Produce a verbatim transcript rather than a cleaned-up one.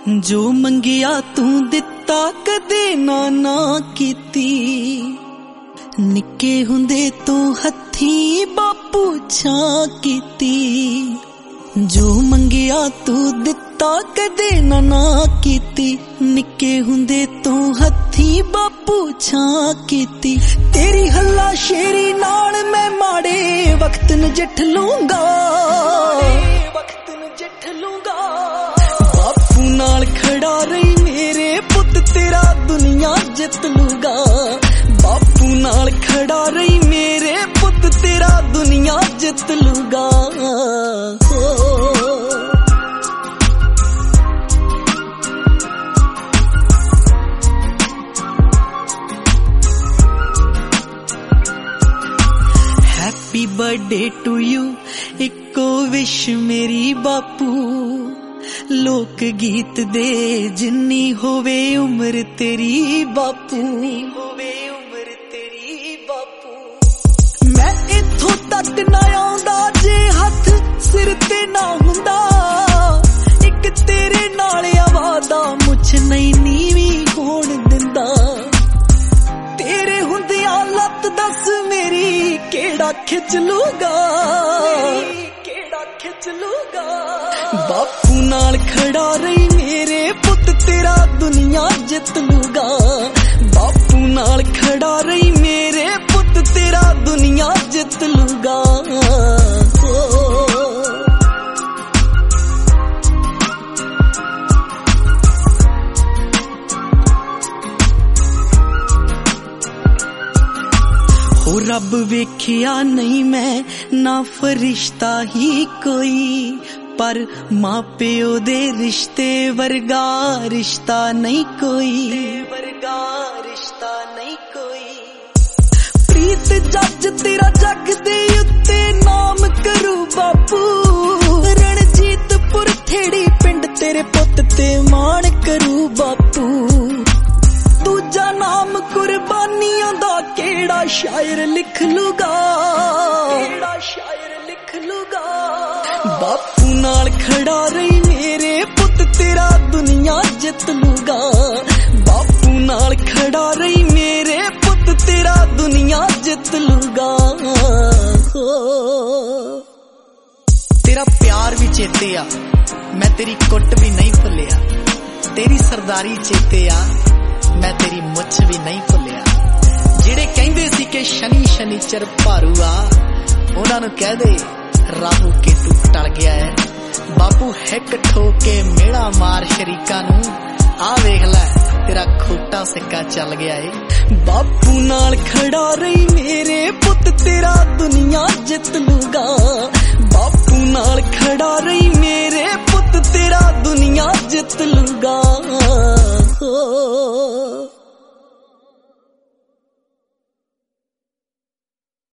जो मंगिया तू दिता कदे ना ना कीती। निक्के हुंदे तू हथी बापू छां कीती। जो मंगिया तू दिता कदे ना ना कीती। निक्के हुंदे तू हथी बापू छां कीती। तेरी हल्ला शेरी नाल मैं माड़े वक्त नजिठ लूंगा, वक्त नजिठ लूंगा। बापू नाल खड़ा रही मेरे पुत तेरा दुनिया जित लूंगा। बापू नाल खड़ा रही मेरे पुत तेरा दुनिया जित लूंगा। हैप्पी बर्थडे टू यू इको विश मेरी बापू। लोक गीत दे जिन्नी होवे उम्र तेरी बापू, होवे उम्र तेरी बापू। मैं इथों तक ना आउंदा जे हथ सिर ते ना हुंदा। एक तेरे नाल आवादा मुछ नहीं नीवी होण दिंदा। तेरे हुंदिया लत दस मेरी केड़ा खिच लूगा, केड़ा खिच लूगा। बापू नाल खड़ा रही मेरे पुत तेरा दुनिया जित लूगा। बापू नाल खड़ा रही मेरे पुत तेरा दुनिया जित लूगा। हो रब वेखिया नहीं मैं ना फरिश्ता ही कोई। पर मां प्यो दे रिश्ते वर्गा रिश्ता नहीं कोई, वर्गा रिश्ता नहीं कोई। प्रीत जज तेरा जग दे उत्ते नाम करू बापू। रणजीतपुर थेड़ी पिंड तेरे पुत ते मान करू बापू। दूजा नाम कुर्बानियों दा केड़ा शायर लिख लूगा, केड़ा शायर लिख लूगा। बापू नाल खड़ा रही मेरे पुत तेरा दुनिया जित लूगा। बापू नाल खड़ा रही मेरे पुत तेरा दुनिया जित लूगा। तेरा प्यार भी चेते आ मैं तेरी कुट भी नहीं भुलिया। तेरी सरदारी चेते आ मैं तेरी मुछ भी नहीं भुलिया। ਜਿਹੜੇ ਕਹਿੰਦੇ ਸੀ ਕਿ ਸ਼ਨੀ ਸ਼ਨੀਚਰ ਭਾਰੂ ਆ ਉਹਨਾਂ ਨੂੰ ਕਹਿ ਦੇ ਰਾਹੂ ਕੇਤੂ ਟਲ ਗਿਆ ਹੈ। ਬਾਪੂ ਹਿੱਕ ਠੋਕ ਕੇ ਮੇੜਾ ਮਾਰ ਸ਼ਰੀਕਾਂ ਨੂੰ ਆ ਵੇਖ ਲੈ ਤੇਰਾ ਖੋਟਾ ਸਿੱਕਾ ਚੱਲ ਗਿਆ ਏ। ਬਾਪੂ ਨਾਲ ਖੜਾ ਰਹੀ ਮੇਰੇ ਪੁੱਤ ਤੇਰਾ ਦੁਨੀਆ ਜਿੱਤ ਲੂਗਾ। ਬਾਪੂ ਨਾਲ ਖੜਾ ਰਹੀ ਮੇਰੇ ਪੁੱਤ ਤੇਰਾ ਦੁਨੀਆ ਜਿੱਤ ਲੂਗਾ।